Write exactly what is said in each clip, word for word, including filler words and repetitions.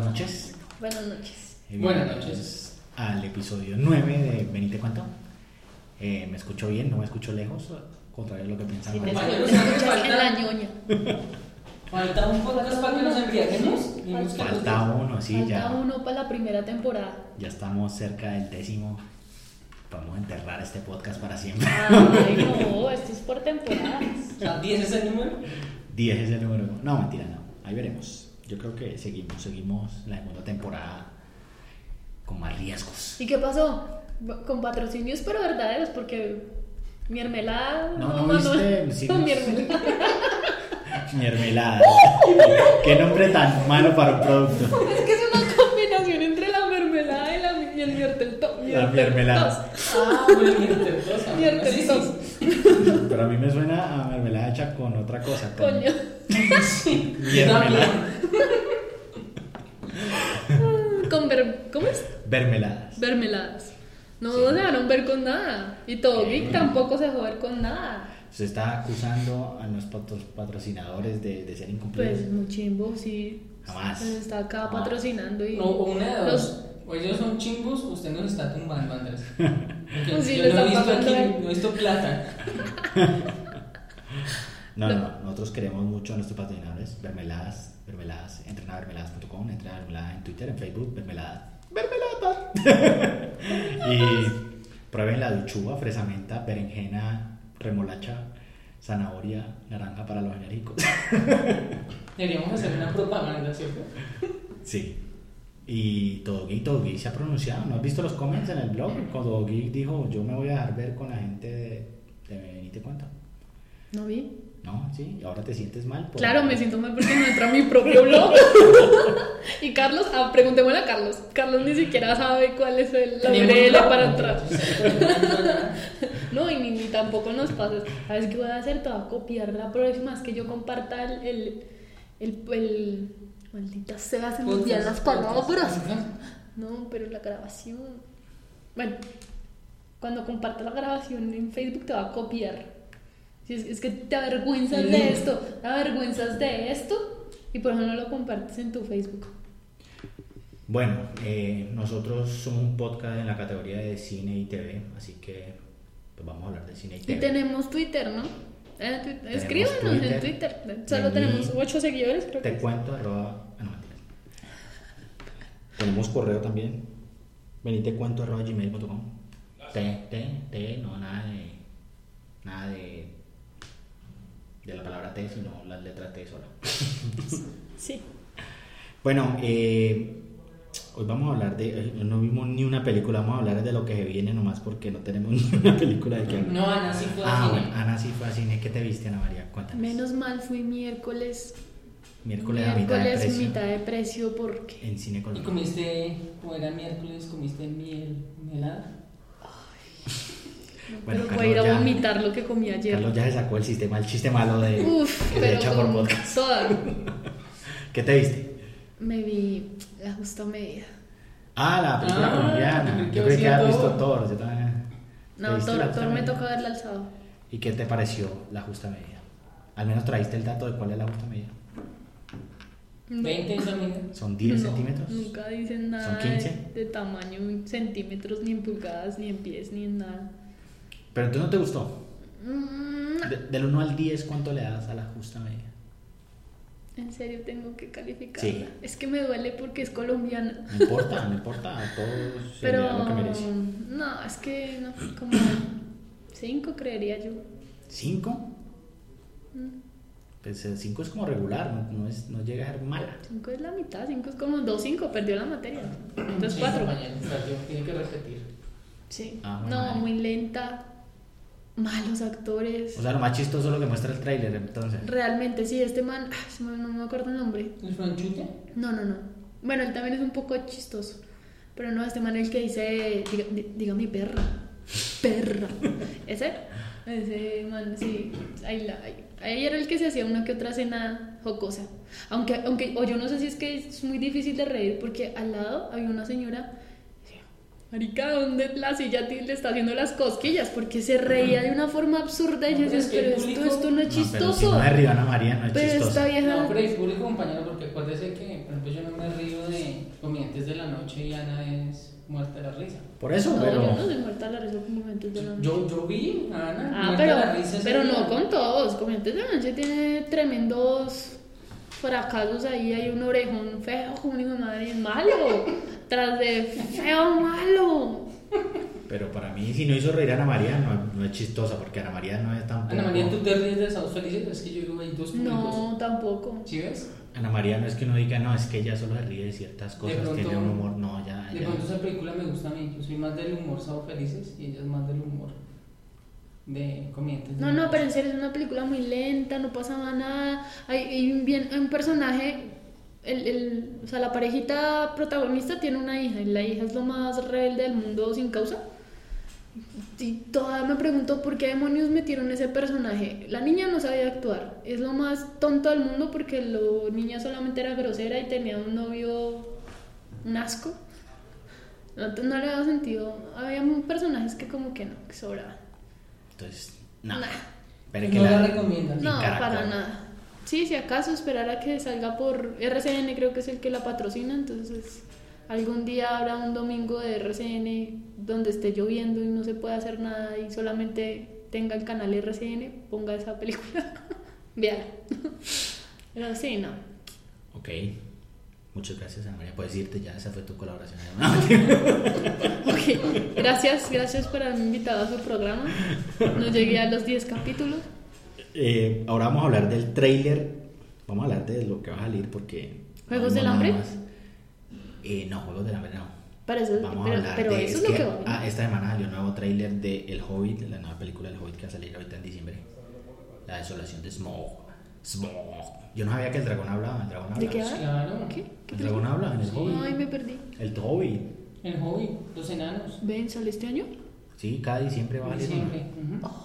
buenas noches. Buenas noches. Eh, Buenas noches. Al episodio nueve de Venite Cuento. Eh, ¿Me escucho bien? ¿No me escucho lejos? Contrario a lo que piensan. Sí, te Compañeros, escuchas falta- en la ñoña. Falta un podcast para que nos embriaguemos. Vimos que Falta los- uno, sí, Falta ya. uno para la primera temporada. Ya estamos cerca del décimo. Vamos a enterrar este podcast para siempre. Ay, no, esto es por temporadas. O sea, diez es el número. diez es el número. No, mentira, no. Ahí veremos. Yo creo que seguimos, seguimos la segunda temporada con más riesgos. ¿Y qué pasó? Con patrocinios pero verdaderos, porque mermelada. No, no viste, sí, no, no. mermelada. Mermelada. Qué nombre tan malo para un producto. Es que es una combinación entre la mermelada y, la, y el mierteltos. La mermelada. Ah, bueno, mierda, Mierteltos. Pero a mí me suena a mermelada hecha con otra cosa. con Coño. Sí, Mermelada. Con ver, ¿cómo es? Mermeladas. Mermeladas. No Sí. se dejaron ver con nada. Y todo Sí. geek tampoco se dejó ver con nada. Se está acusando a los patro- patrocinadores de, de ser incumplidos. Pues muy chimbo, sí. Jamás. Se está acá Jamás. patrocinando y. No, o una de dos. Los- O ellos son chimbos, usted nos está tumbando, Andrés. Porque Pues sí, yo le no he están visto pagando aquí, a él. no he visto plata. No, no, no. Nosotros queremos mucho a nuestros patrocinadores. Mermeladas, mermeladas. Entren a mermeladas punto com, entren a mermeladas en Twitter, en Facebook, mermeladas. ¡Mermelada! Y prueben la de uchuva, fresa menta, berenjena, remolacha, zanahoria, naranja para los enérgicos. Deberíamos hacer una propaganda, ¿cierto? Sí. Y Todo Geek, Todo Geek se ha pronunciado. ¿No has visto los comments en el blog? Cuando Todo Geek dijo, yo me voy a dejar ver con la gente de, de Venite Cuento. ¿No vi? No, sí, y ahora te sientes mal. por- Claro, me siento mal porque no entra a mi propio blog. Y Carlos, ah, preguntémosle a Carlos. Carlos ni siquiera sabe cuál es el, la U R L para entrar. No, y ni, ni tampoco nos pases. ¿Sabes qué voy a hacer? Te voy a copiar la próxima. Es que yo comparta el. el, el, el maldita sea, se me olvidan las palabras. No, pero la grabación. Bueno, cuando compartas la grabación en Facebook te va a copiar. Si es, es que te avergüenzas de esto, te avergüenzas de esto y por eso no lo compartes en tu Facebook. Bueno, eh, nosotros somos un podcast en la categoría de cine y T V, así que pues vamos a hablar de cine y T V. Y tenemos Twitter, ¿no? Eh, tu- Tenemos Escríbanos Twitter. en Twitter. Solo Vení. tenemos ocho seguidores, creo Te que. cuento, arroba... Ah, no, mentiras. Tenemos correo también. Venite cuento, arroba gmail punto com. T, T, T, no, nada de... Nada de... De la palabra T, sino las letras T sola. Sí. Bueno, eh, hoy vamos a hablar de... eh, No vimos ni una película, vamos a hablar de lo que se viene nomás porque no tenemos ni una película de que hablar. No, Ana sí fue Ah, al bueno, cine. Ana sí fue a cine. ¿Qué te viste, Ana María? Cuéntanos. Menos mal fui miércoles. Miércoles a mitad de Miércoles precio. mitad de precio porque. En Cine ¿Y Colombia. comiste, como era miércoles, comiste miel, melada? Bueno, pero voy a ir a Carlos ya- vomitar lo que comí ayer. Carlos ya se sacó el sistema, el chiste malo de Uf, que se pero echa por con podcast. toda. ¿Qué te viste? Me vi La Justa Medida. Ah, la película Ah, colombiana. yo Yo creí que habías siento- visto Thor. yo también- ¿Te No, viste La Thor, Justa Thor me Medida? toca verla el sábado. ¿Y qué te pareció La Justa Medida? Al menos traíste el dato de cuál es La Justa Medida. No. ¿veinte es amiga? ¿Son diez No, centímetros? Nunca dicen nada ¿Son quince? De, de tamaño en centímetros, ni en pulgadas, ni en pies, ni en nada. Pero entonces no te gustó. Mm, De- del uno al diez, ¿cuánto le das a La Justa Medida? en serio tengo que calificarla. Sí. Es que me duele porque es colombiana. No importa, no importa. Todo se le Pero da lo que merece. no, es que no, como cinco creería yo. ¿Cinco? Mm, Pues el cinco es como regular, no, no, es, no llega a ser mala. Cinco es la mitad, cinco es como dos, cinco, perdió la materia. Entonces Sí, cuatro. compañero, perdió, tiene que repetir. Sí. Ah, bueno, No, madre. muy lenta. Malos actores. O sea, lo más chistoso es lo que muestra el tráiler, entonces. Realmente, sí, este man, ah, se me- no me acuerdo el nombre. ¿El franchute? No, no, no. Bueno, él también es un poco chistoso. Pero no, este man el que dice, diga, di- diga mi perra. Perra. ¿Ese? Ese man, sí. Ahí, la, ahí, ahí era el que se hacía una que otra escena jocosa. Aunque, aunque, o yo no sé si es que es muy difícil de reír, porque al lado había una señora. Marica, ¿dónde la silla ti- le está haciendo las cosquillas? Porque se reía de una forma absurda y No, yo pero decía, es que el pero esto, público- esto no es No, pero si chistoso. no es Río Ana María, no es Pero chistoso. esta vieja. No, pero el público, compañero, porque acuérdese que, por ejemplo, yo no me río de, Comediantes de la Noche y Ana es Muerta de la Risa. Por eso, No, pero... yo no soy muerta de la risa con Comediantes de la Noche. Yo, yo vi a Ana Ah, Muerta pero, de la Risa. ese pero día. no con todos. Comediantes de la Noche tiene tremendos fracasos ahí. Hay un orejón feo, como mi madre, malo. Tras de feo, malo. Pero para mí, si no hizo reír a Ana María, no, no es chistosa, porque Ana María no es tan... Ana María, ¿tú te ríes de Sábados Felices? Es que yo digo, hay dos públicos. No, tampoco. ¿Sí ves? Ana María no es que uno diga, no, es que ella solo se ríe de ciertas cosas, pronto- tiene un humor, no, ya... De ya. pronto esa película me gusta a mí. Yo soy más del humor Sábados Felices y ella es más del humor de Comediantes. de No, la no, Noche. pero en serio es una película muy lenta, no pasaba nada. Hay, hay un, bien, un personaje, el, el, o sea, la parejita protagonista tiene una hija y la hija es lo más rebelde del mundo sin causa. Y todavía me pregunto por qué demonios metieron ese personaje. La niña no sabía actuar, es lo más tonto del mundo porque la niña solamente era grosera y tenía un novio, un asco. No, no le daba sentido. Había personajes que como que no, que sobraban. Entonces, no. Nah. Pero No que la la... recomiendas. Ni No, Caracol. para nada. Sí, si acaso esperar a que salga por R C N, creo que es el que la patrocina, entonces algún día habrá un domingo de R C N donde esté lloviendo y no se pueda hacer nada y solamente tenga el canal R C N, ponga esa película, véala. Pero sí, no. Ok. Muchas gracias, Ana María. Puedes irte ya, esa fue tu colaboración. Ok, gracias, gracias por haberme invitado a su programa. No llegué a los diez capítulos. Eh, ahora vamos a hablar del tráiler. Vamos a hablar de lo que va a salir porque... ¿Juegos no del nada hambre? más. Eh, no, Juegos del Hambre no. Para eso, Vamos pero, a hablar pero de... eso es lo que va. ah, esta semana salió un nuevo tráiler de El Hobbit, la nueva película del Hobbit que va a salir ahorita en diciembre. La desolación de Smaug. Smaug. Yo no sabía que el dragón hablaba. El dragón ¿De habla. qué habla? Claro. ¿Qué? ¿Qué El dragón habla en el Hobbit. Ay, me perdí. El Hobbit. El Hobbit, los enanos. ¿Ven, sale este año? Sí, cada diciembre va a salir. Siempre. uno. Ujú.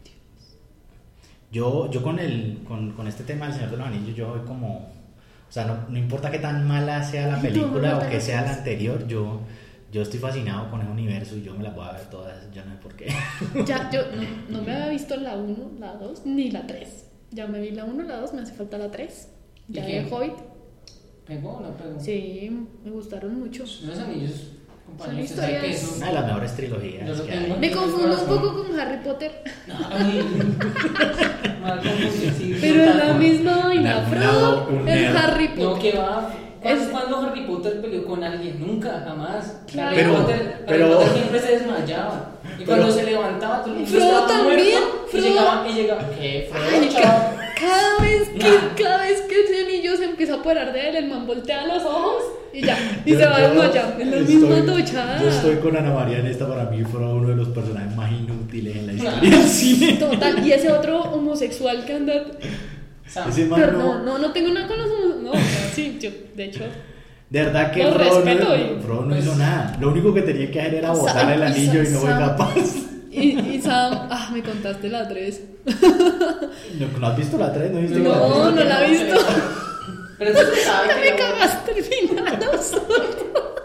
Yo, yo con, el, con, con este tema del Señor de los Anillos, yo voy como... O sea, no, no importa qué tan mala sea la Ay, no, película no, o no, que no. sea la anterior, yo, yo estoy fascinado con ese universo y yo me las voy a ver todas, yo no sé por qué. Ya, yo no, no me había visto la uno, la dos, ni la tres. Ya me vi la uno, la dos, me hace falta la tres. Ya ¿Y vi qué? el Hobbit. ¿Pegó o no pegó? Sí, me gustaron mucho. Los anillos, compañeros, Son usted sabe que historias- eso- Una de las mejores trilogías Yo lo que tengo. hay. Me el confundo un corazón. poco con Harry Potter. Ay, mal confundido, sí, Pero es la total. misma En vaina, algún Frodo lado, un es nerd. Harry No, Potter. que va. ¿Cuándo, Es- cuándo Harry Potter peleó con alguien? Nunca, jamás. Claro. Harry Pero- Potter, Harry pero- Potter siempre se desmayaba. Y cuando Pero- se levantaba, todo el mundo Frodo estaba también, muerto. Frodo. Y llegaba, y llegaba. ¿Qué? Frodo, Ay, chao. ca- cada vez que Nah. cada vez que ese anillo se empieza a apoderar de él, el man voltea los ojos y ya, y Yo- se va yo desmayando. Es la estoy- misma tochada. Yo estoy con Ana María en esta, para mí fue uno de los personajes más inútiles en la historia del cine. Total, y ese otro homosexual que anda. Sam. Ese man Perdón, no- no, no tengo nada con los homosexuales. No, o sea, sí, yo, de hecho. De verdad que Lo Frodo, respeto no, y- Frodo no pues- hizo nada. Lo único que tenía que hacer era O sea, botar el y anillo y Sam- no fue Sam- capaz. Y, y Sam, ah, me contaste la tres. ¿No, ¿no has visto la tres? ¿No viste que la No, tres? no la he visto. Pero eso se sabe que Me no. cagaste el final, absurdo.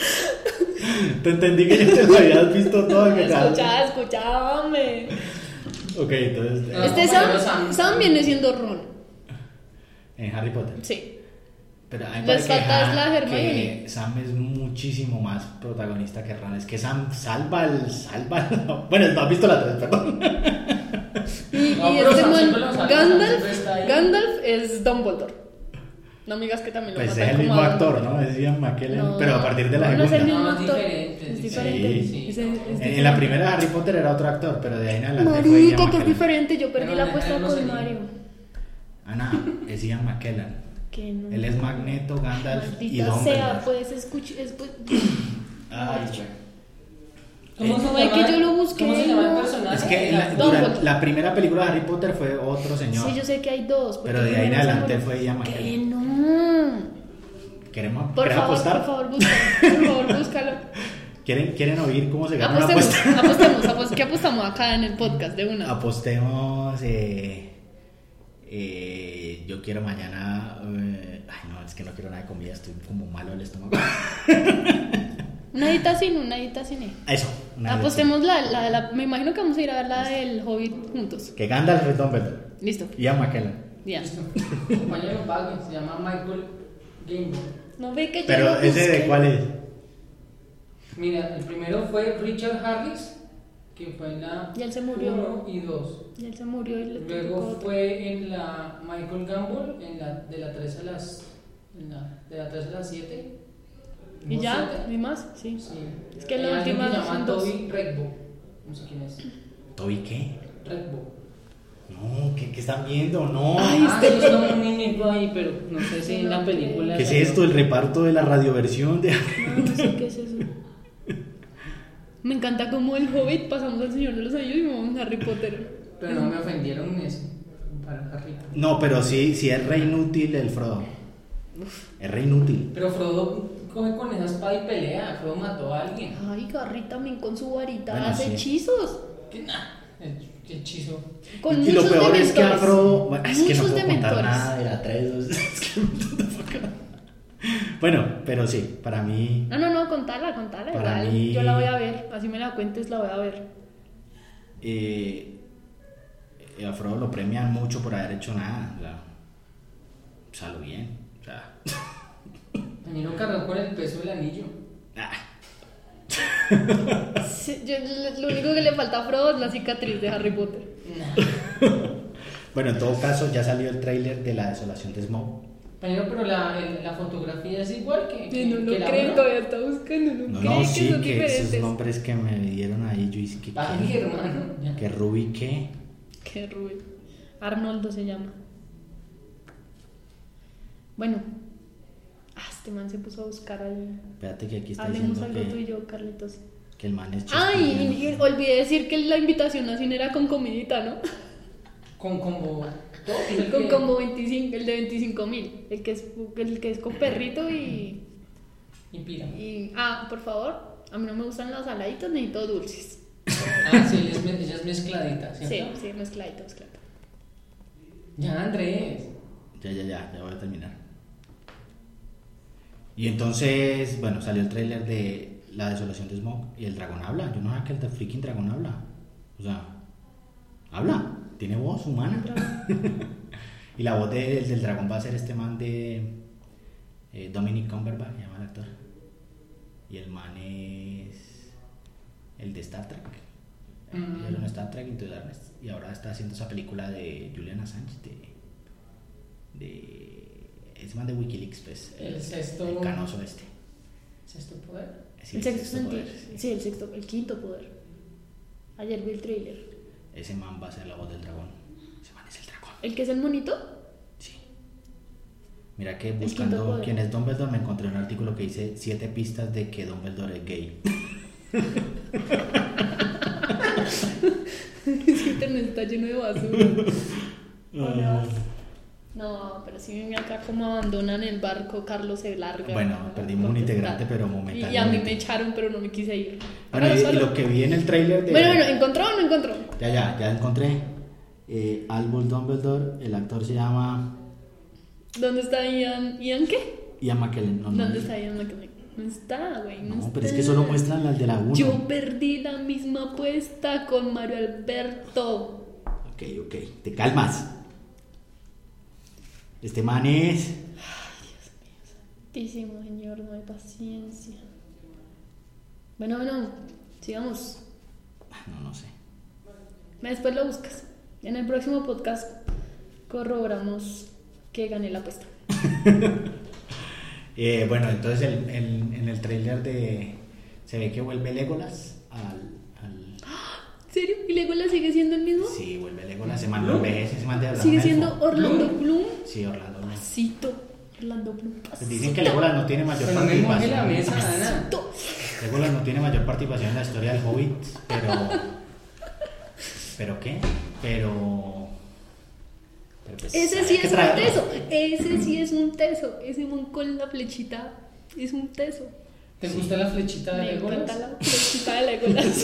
Te entendí que ya te lo habías visto todo. Que te- Escucha, escuchame. Ok, entonces... No. Este compañero Sam, Sam. Sam viene siendo Ron. En Harry Potter. Sí. Pero a mí me Les parece que falta Ja- es la Hermione. que Sam es muchísimo más protagonista que Ron. Es que Sam salva el... Salva el- Bueno, no has visto la tres, perdón. Y, No, y pero este Sam man, siempre lo sabe, Sam Gandalf, siempre está ahí. Gandalf es Dumbledore. No me digas que también lo Pues es matan el como mismo a actor, Dumbledore. ¿no? Es Ian McKellen, No, pero a partir de la no, no es el segunda. mismo No, es actor. diferente, Es sí. diferente. Sí. Es- es En, en diferente. la primera de Harry Potter era otro actor, pero de ahí en adelante fue Ian Marica, que es McKellen. diferente. Yo perdí Pero la no, apuesta no con sé. Mario. Ana, es Ian McKellen. Que no. Él es Magneto, Gandalf y Maldita Dumbledore. sea, pues escucha. Es, pues, Ay, ¿Cómo Eh, se no, llama? es que yo lo busqué, ¿Cómo se llama el no. personaje? es que la, Dumbledore. durante la primera película de Harry Potter fue otro señor. sí, yo sé que hay dos. porque Pero de ahí en primero se adelante murió. fue Ian Que McKellen. no. ¿Queremos, Por ¿queremos favor, apostar? por favor, búscalo. Por favor, búscalo. ¿Quieren, ¿Quieren oír cómo se gana una Apostemos, apuesta? apostemos, apostemos. ¿Qué apostamos acá en el podcast de una? Apostemos. Eh, eh, yo quiero mañana. Eh, ay, no, es que no quiero nada de comida, estoy como malo del estómago. Una dita sin, una dita sin. E. Eso. una vez. Apostemos la, la, la. Me imagino que vamos a ir a ver la del Hobbit juntos. Que Gandalf es Dumbledore. Listo. Ian McKellen. Ya. Listo. Compañero pague, se llama Michael Gambon. No ve que yo Pero lo ese de busqué. cuál es. Mira, el primero fue Richard Harris, que fue en la Y él se murió. uno y dos. Y él se murió y le tocó Luego otro. fue en la Michael Gambon, en la, de la tres a las en la, de la tres a las siete. ¿Y ¿No ya? siete? ¿Ni más? Sí. Sí. Es que Hay la alguien última que se llama son dos. Toby Redbo. No sé quién es. ¿Toby qué? Redbo. No, ¿qué, qué están viendo? No. Ay, Ah, este- es como un niñito ahí, pero no sé si en la película. ¿Qué es esto? El reparto de la radioversión de... No, no sé qué es eso. Me encanta como el Hobbit pasamos al Señor de los Anillos y vamos a Harry Potter. Pero no me ofendieron en eso. Para Harry. No, pero sí, sí es re inútil el Frodo. Es re inútil. Pero Frodo coge con esa espada y pelea. Frodo mató a alguien. Ay, Harry también con su varita Bueno, hace sí. hechizos. ¿Qué, nah, qué hechizo. Con Y lo muchos peor es que a dementores. Frodo... Bueno, es que no Muchos puedo contar dementores. nada de la tres. Es que... Bueno, pero sí, para mí... No, no, no, contala, contala. Para Igual, mí- yo la voy a ver. Así me la cuentes, la voy a ver. Eh, a Frodo lo premian mucho por haber hecho nada. O sea, salió bien. O sea... También lo cargó con el peso del anillo. ah. Sí, yo- lo único que le falta a Frodo es la cicatriz de Harry Potter. Nah. Bueno, en todo caso, ya salió el tráiler de La Desolación de Smaug. Pero, pero la, el- la fotografía es igual que. que No lo que la creo, uno. todavía está buscando, no, No, cree no, que sí, son que esos diferentes. nombres que me dieron ahí, yo hice que... Ay, que- hermano. ya. Que Ruby, ¿qué? Qué Rubén. Arnoldo se llama. Bueno. Ah, este man se puso a buscar ahí. Espérate que aquí está Hablemos diciendo algo tú y que, yo, Carlitos. que el man es Ay, y, y chasquillero. olvidé decir que la invitación a cine era con comidita, ¿no? Con combo. todo, el Con que- como veinticinco, el de veinticinco mil. El que es el que es con perrito y, Y pira. y. Ah, por favor. A mí no me gustan los saladitos, necesito dulces. Ah, sí, ella es, me- ella es mezcladita, Sí, ¿cierto? sí, mezcladito, mezcladito. Ya, Andrés. Ya, ya, ya, ya voy a terminar. Y entonces, bueno, salió el tráiler de La Desolación de Smaug y el dragón habla. Yo no sé que el de freaking dragón habla. O sea, habla, tiene voz humana. Y la voz de- del dragón va a ser este man de eh, Dominic Cumberbatch, se llama el actor. Y el man es el de Star Trek. Mm. Era en Star Trek Into Darkness. Y ahora está haciendo esa película de Julian Assange, de, de ese man de Wikileaks, pues. El sexto- El canoso este. ¿Sexto poder? Sí, El sexto sexto sentido. poder, sí. Sí, el sexto, el quinto poder. Ayer vi el trailer. Ese man va a ser la voz del dragón. Ese man es el dragón. ¿El que es el monito? Sí. Mira que quinto buscando poder. quién es Dumbledore me encontré un artículo que dice siete pistas de que Dumbledore es gay. Ese internet está lleno de basura. Hola. No, pero si ven acá como abandonan el barco, Carlos se larga. Bueno, perdimos un integrante, pero momentáneamente. Y a mí me echaron, pero no me quise ir. Bueno, Carlos, y, y solo- lo que vi en el tráiler de... Bueno, bueno, ¿encontró o no encontró? Ya, ya, ya encontré. Eh, Albus Dumbledore, el actor se llama ¿Dónde está Ian? ¿Ian qué? Ian McKellen. No, no, ¿Dónde está Ian McKellen? No está, güey. No, No, pero es está. que solo muestran las de la uno. Yo perdí la misma apuesta con Mario Alberto. Ok, ok, te calmas. Este man es... Santísimo Señor, no hay paciencia. Bueno, bueno, sigamos. No, no sé. Después lo buscas. En el próximo podcast corroboramos que gané la apuesta. Eh, bueno, entonces el, el- en el tráiler de... Se ve que vuelve Legolas al... al ¿En serio? ¿Y Legolas sigue siendo el mismo? sí, vuelve Legolas. Ese man no envejece, ese man de verdad. ¿Sigue un siendo elfo. Orlando Bloom? Sí, Orlando Bloom. Pasito. Orlando Bloom. Pues dicen que Legolas no tiene mayor Pero no me moje la participación. mesa, Ana. Pasito. Legolas no tiene mayor participación en la historia del Hobbit, pero... ¿Pero qué? Pero... pero pues, Ese hay sí que es un traerlo. teso. Ese sí es un teso. Ese mon con la flechita es un teso. ¿Te gusta la flechita de Me Legolas? encanta la flechita de Legolas.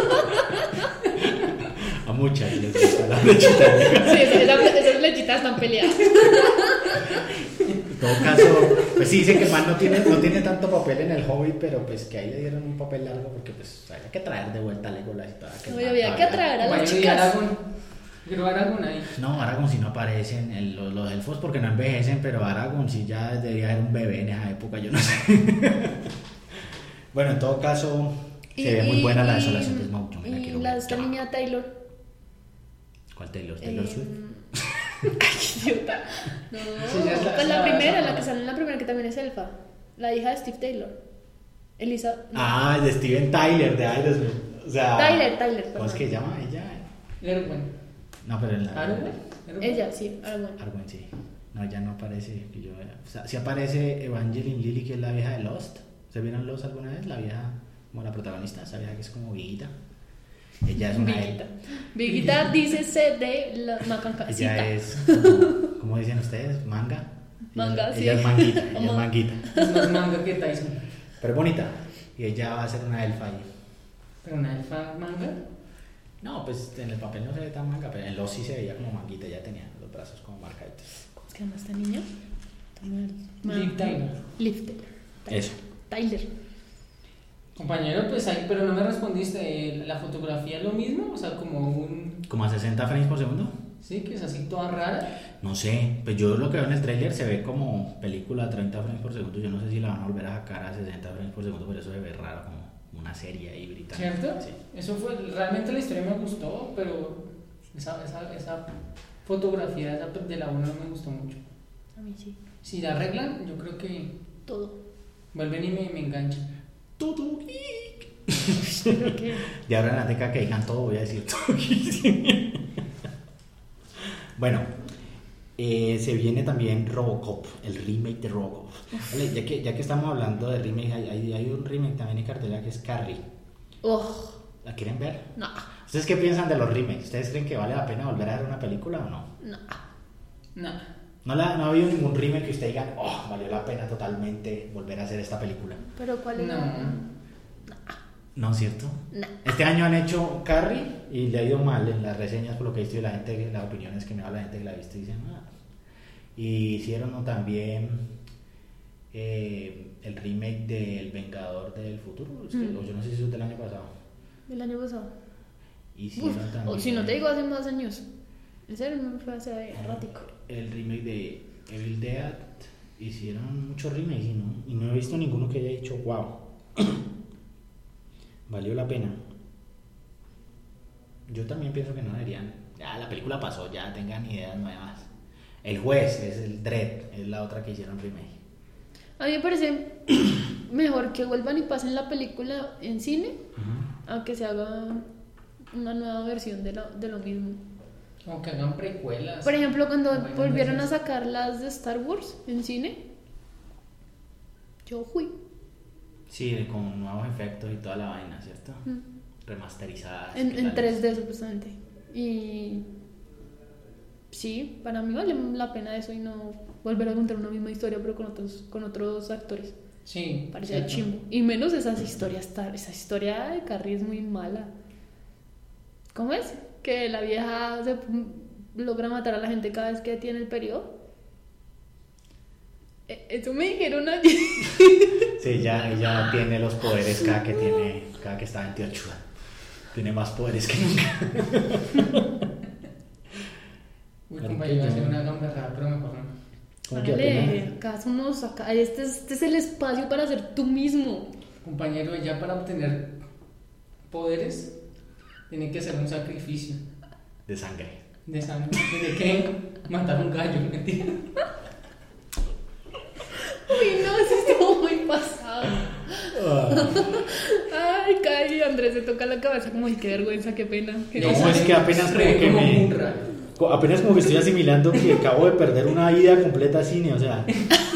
A muchas les gusta la flechita. Sí, esas, esas flechitas están peleadas. En todo caso, pues sí dicen que el man no tiene, no tiene tanto papel en el Hobbit, pero pues que ahí le dieron un papel largo porque pues había que traer de vuelta a Legolas y todo. No, había que atraer a las Mayor y chicas. Aragorn. Pero Aragorn ahí. No, Aragorn sí no aparecen, el- los, los elfos porque no envejecen, pero Aragorn sí ya debería ser un bebé en esa época, yo no sé. Bueno, en todo caso, se ve muy buena la desolación de Smaug, yo me la y quiero la ver. esta ya. niña Taylor. ¿Cuál Taylor? ¿Taylor eh, Swift? Ay, qué idiota. No, Sí, ya está- pues la ya- primera, ya- la que sale en la primera, que también es elfa. La hija de Steve Taylor. Elisa. no. Ah, de Steven Tyler, de Aerosmith. O sea, Tyler, Tyler. ¿cómo es perdón. que se llama ella? Erwin. No, pero en la. ¿Arwen? Ella, sí, Arwen. Arwen, sí. No, ya no aparece que yo vea. O sea, sí aparece Evangeline Lilly, que es la vieja de Lost. ¿Se vieron Lost alguna vez? La vieja, como la protagonista, esa vieja que es como viejita. Ella es una. Viguita. Viguita dice C de la macancasita. Ella es, como, ¿cómo dicen ustedes? Manga. Manga, ella, sí. ella es manguita, ella es Como- manguita. Es más manga que Tyson. Pero es bonita. Y ella va a ser una elfa ahí. Pero una elfa manga. No, pues en el papel no se ve tan manga, pero en Lost sí se veía como manguita, ya tenía los brazos como marcaditos. ¿Cómo se llama esta niña? Liv Tyler. Liv Tyler. Eso. Tyler. Compañero, pues ahí, pero no me respondiste. eh, ¿La fotografía es lo mismo? O sea, como un. ¿Como a sesenta frames por segundo? Sí, que es así toda rara. No sé, pues yo lo que veo en el tráiler se ve como película a treinta frames por segundo. Yo no sé si la van a volver a sacar a sesenta frames por segundo, pero eso se ve raro, como una serie ahí británica. ¿Cierto? Sí. Eso fue. Realmente la historia me gustó, pero esa, esa, esa fotografía esa de la uno no me gustó mucho. A mí sí. Si la arreglan, yo creo que Todo. vuelven y me, me enganchan. Todo geek. Creo que. De ahora en la teca que digan todo, voy a decir todo geek. Bueno, eh, se viene también Robocop, el remake de Robocop. Vale, ya, que, ya que estamos hablando de remake, hay, hay, hay un remake también en cartelera que es Carrie. Oh, ¿La quieren ver? no, ¿Ustedes qué piensan de los remakes? ¿Ustedes creen que vale la pena volver a ver una película o no? no. No. ¿No, la, no ha habido ningún remake que usted diga, oh, valió la pena totalmente volver a hacer esta película? Pero ¿cuál es? No. ¿No, cierto? No. Este año han hecho Carrie y le ha ido mal en las reseñas por lo que he visto y la gente, las opiniones que me da la gente que la ha visto dicen, ah. Y hicieron ¿no? también eh, el remake de El Vengador del Futuro, es que- Mm. o yo no sé si eso es del año pasado. El año pasado. Hicieron Uf, también o si no te digo hace más años. En serio, no fue hace ratico. el remake de Evil Dead. Hicieron muchos remakes y no, y no he visto ninguno que haya dicho, wow, valió la pena. Yo también pienso que no deberían. Ya la película pasó, ya tengan ideas nuevas. El Juez es el Dread, es la otra que hicieron remake. A mí me parece mejor que vuelvan y pasen la película en cine a que se haga una nueva versión de lo, de lo mismo. Como que hagan precuelas. Por ejemplo, cuando Bueno, volvieron a entonces- sacar las de Star Wars en cine, yo fui. Sí, con nuevos efectos y toda la vaina, ¿cierto? Mm. Remasterizadas. En, ¿qué en tal? tres D supuestamente. Y sí, para mí vale la pena eso y no volver a contar una misma historia pero con otros, con otros actores. Sí. Parecía cierto. chimbo. Y menos esas historias, tar- esa historia de Carrie es muy mala. ¿Cómo es? Que la vieja se logra matar a la gente cada vez que tiene el periodo. Eh, Eso me dijeron ayer. Sí, ella, ella tiene los poderes cada que tiene, cada que está veintiocho. Tiene más poderes que nunca. Uy, compañero, va a ser una gamberrada, pero mejor no. ¿Cómo que Vale, apenas? acá somos, acá, este, es- este es el espacio para ser tú mismo. Compañero, ya para obtener poderes, tiene que hacer un sacrificio De sangre. de sangre. ¿De qué? Matar un gallo, mentira. Uy, no, eso estuvo muy pasado. Ay, Kai, Andrés se toca la cabeza como, ay, qué vergüenza, qué pena. Qué No, pena. es que apenas como Re que como me- un raro. Co- Apenas como que estoy asimilando que acabo de perder una ida completa a cine, o sea.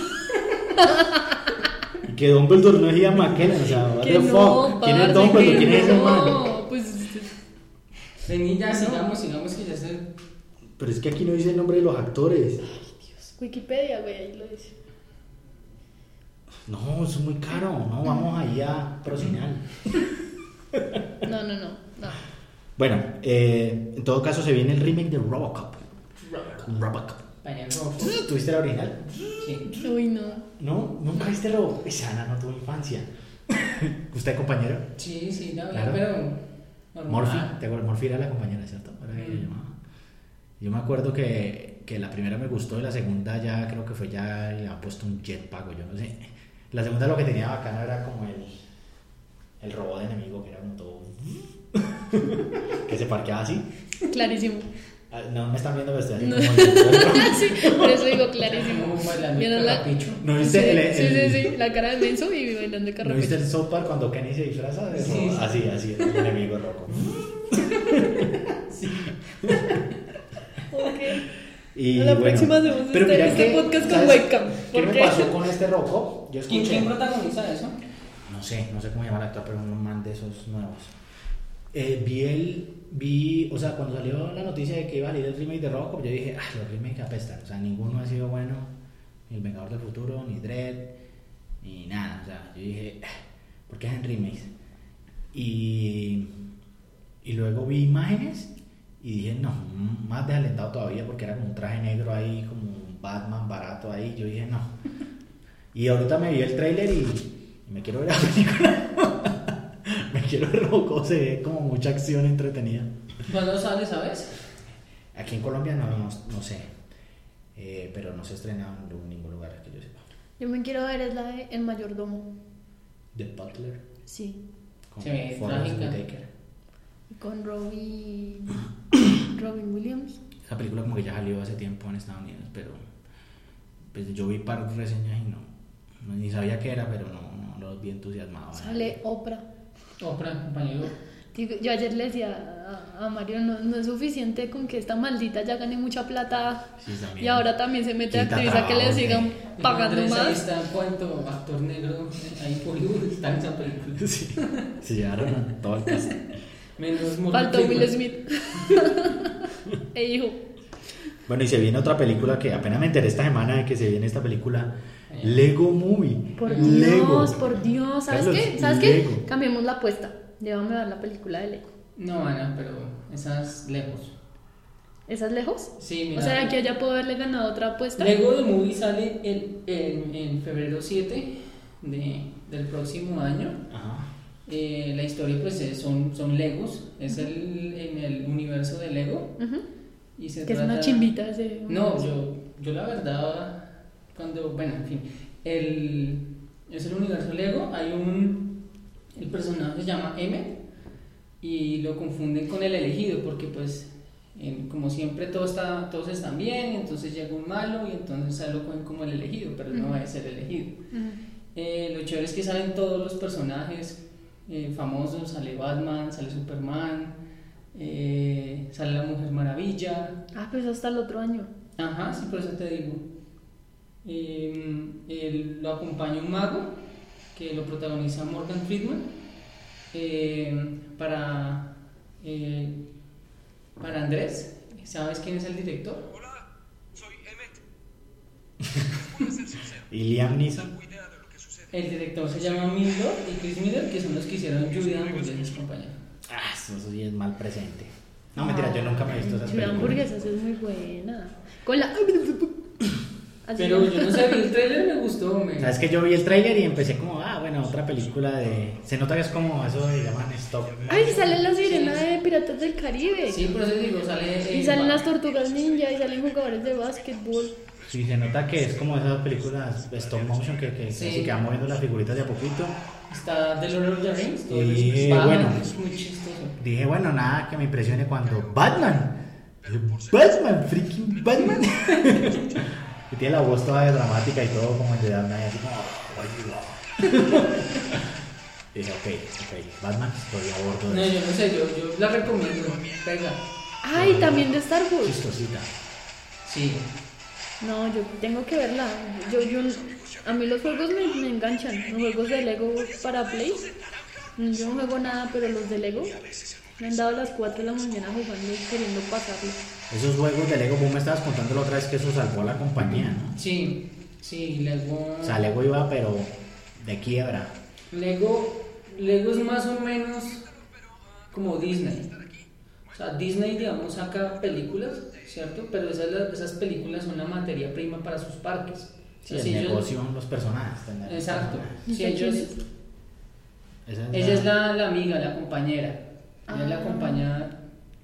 Y que Dumbledore no es Ian McKellen, o sea, what Que the no, fuck. ¿Quién es parce, Dumbledore? que ¿Quién es ese no, man? pues Vení, ya, sigamos, sigamos, que ya se. Pero es que aquí no dice el nombre de los actores. Wikipedia, güey, ahí lo dice. No, eso es muy caro. No, vamos ahí a Procinal. No, no, no, no. Bueno, eh, en todo caso se viene el remake de Robocop. Robocop. Pañal rojo. ¿Tuviste la original? Sí. Uy, no. No, nunca viste Robocop. Esa Ana no tuvo infancia. ¿Usted, compañero? Sí, sí, la Claro. pero. normal. Morphy, ¿te acuerdas? Morphy era la compañera, ¿cierto? Era que Mm. llamaba. Yo me acuerdo que, que la primera me gustó y la segunda ya creo que fue ya le han puesto un jetpack o yo no sé. La segunda lo que tenía bacano era como el, el robot enemigo que era como todo... que se parqueaba así. Clarísimo. No me están viendo, pero estoy haciendo No. como el- Sí, por eso digo clarísimo. Como bailando ¿Vieron el la- carrapicho. ¿No Sí, viste el, sí, el- sí, sí, la cara de menso y bailando de ¿No carro. viste el South Park cuando Kenny se disfraza de Sí, robo? sí. Así, así, el enemigo rojo. Ok. Y A la bueno, próxima hacemos pero este, mira este que, podcast con ¿sabes webcam. ¿Qué ¿Por me qué? pasó con este rojo? Yo ¿Quién, escuché. ¿Quién protagoniza eso? No sé, no sé cómo se llama el actor, pero un man de esos nuevos. Eh, vi el. Vi, o sea, cuando salió la noticia de que iba a salir el remake de Robocop, yo dije, ah, los remakes apestan. O sea, ninguno ha sido bueno. Ni El Vengador del Futuro, ni Dredd, ni nada. O sea, yo dije, ah, ¿por qué hacen remakes? Y. Y luego vi imágenes y dije, no, más desalentado todavía porque era como un traje negro ahí, como un Batman barato ahí. Yo dije, no. Y ahorita me vi el tráiler y, y me quiero ver la película. Me quiero ver Robocop, se ve como mucha acción entretenida. ¿Cuándo sale, sabes? Aquí en Colombia no, no, no sé, eh, pero no se estrena en ningún lugar que yo sepa. Yo me quiero ver es la de El Mayordomo. The Butler Sí. con Se ve Forrest trágica. Whitaker. Con Robin. Robin Williams. Esa película como que ya salió hace tiempo en Estados Unidos, pero pues yo vi par de reseñas y no, no ni sabía qué era, pero no, no los vi entusiasmados. Sale Oprah. Oprah, compañero. Digo, yo ayer le decía a, a Mario, no, no es suficiente con que esta maldita ya gane mucha plata Sí, también. y ahora también se mete a Quita actriz a que le trabajo, sigan sí. pagando Andrés, ahí más. está cuánto actor negro ahí en Hollywood está en esa película. Sí, se llevaron a todo el cast. Menos Morgan Faltó Will Freeman. Smith. E hijo. Bueno, y se viene otra película que apenas me enteré esta semana de que se viene esta película, Lego Movie. Por Lego. Dios, por Dios. ¿Sabes Carlos, qué? ¿Sabes Lego. qué? Cambiemos la apuesta. Llévame a ver la película de Lego. No, Ana, pero esas lejos. ¿Esa es lejos? Sí, mira. O sea, que ya puedo haberle ganado otra apuesta. Lego The Movie sale el, en, en febrero siete de, del próximo año. Ajá. Eh, la historia pues es- son, son Legos, es el, en el universo de Lego. Ujú. Y se Que es trata- una chimbita ese. No, yo, yo la verdad, cuando, bueno, en fin, el, es el universo Lego, hay un, el personaje se llama Emmet y lo confunden con el elegido porque pues, en- como siempre todo está, todos están bien, entonces llega un malo y entonces a él lo cogen como el elegido, pero no Ujú. es el elegido. Ujú. Eh, lo chévere es que salen todos los personajes eh, famosos, sale Batman, sale Superman, eh, sale la Mujer Maravilla. Ah, pues hasta el otro año. Ajá, sí, por eso te digo. Eh, él- lo acompaña un mago que lo protagoniza Morgan Freeman eh, para, eh, para Andrés. ¿Sabes quién es el director? Hola, soy Emmet. Puedo ser sincero. Y Liam Neeson. No tengo idea de lo que sucede. El director se llama Miller y Chris Miller, que son los que hicieron Judy Hamburguesas, compañero. Ah, eso sí es mal presente. No, mentira, yo nunca me he visto esas La películas. hamburguesa es muy buena. Con la. Así Pero se yo no sé, vi el trailer, me gustó. Me... Sabes que yo vi el tráiler y empecé como, ah, bueno, otra película de... Se nota que es como eso de llaman stop. Ay, sale la sirena de Piratas del Caribe. Sí, por eso digo, sale. Y eh, salen va- las tortugas ninja y salen jugadores de básquetbol. Sí, se nota que es como esas películas de stop motion que, que, Sí. que se quedan moviendo las figuritas de a poquito. Está The Lord of the Rings. todo Y, eso. Batman, bueno. es muy chistoso. Dije, bueno, nada que me impresione cuando Batman. Batman, freaking Batman. Y tiene la voz toda dramática y todo como el de Dark Knight, así como, "Oh, ayuda". Dije, ok, ok, Batman, estoy a bordo No, de yo eso. no sé, yo, yo la recomiendo. Pega. Ay, también de Star Wars. Chistosita. Sí. No, yo tengo que verla. Yo, yo, a mí los juegos me, me enganchan. Los juegos de Lego para Play. Yo no juego nada, pero los de Lego me han dado las cuatro de la mañana jugando y queriendo pasarlo. Esos juegos de Lego, vos me estabas contando la otra vez que eso salvó a la compañía, ¿no? Sí, sí, Lego. O sea, Lego iba, pero de quiebra. Lego, Lego es más o menos como Disney. O sea, Disney, digamos, saca películas, ¿cierto? Pero esas, esas películas son la materia prima para sus parques. O Sí, sea, el si ellos- negocio, los personajes. tener Exacto. personajes. Si ellos, Esa es ella es la, la amiga, la compañera. Ella Ah. la acompaña